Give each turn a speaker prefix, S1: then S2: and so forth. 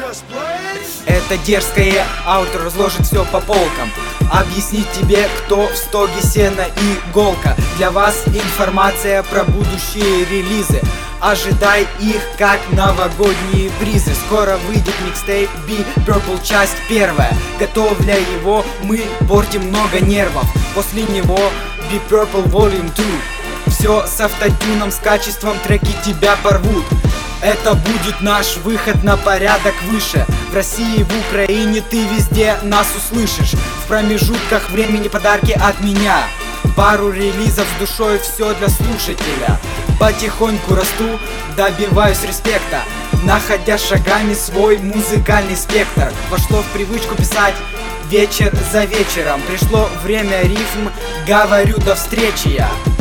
S1: Это дерзкое аутро разложит все по полкам, объяснить тебе, кто в стоге сена и иголка. Для вас информация про будущие релизы, ожидай их как новогодние призы. Скоро выйдет микстейп Be Purple часть первая. Готовля его мы портим много нервов. После него Be Purple Volume 2. Все с автотюном, с качеством, треки тебя порвут. Это будет наш выход на порядок выше. В России, в Украине, ты везде нас услышишь. В промежутках времени подарки от меня. Пару релизов с душой, все для слушателя. Потихоньку расту, добиваюсь респекта, находя шагами свой музыкальный спектр. Вошло в привычку писать вечер за вечером. Пришло время рифм, говорю до встречи я.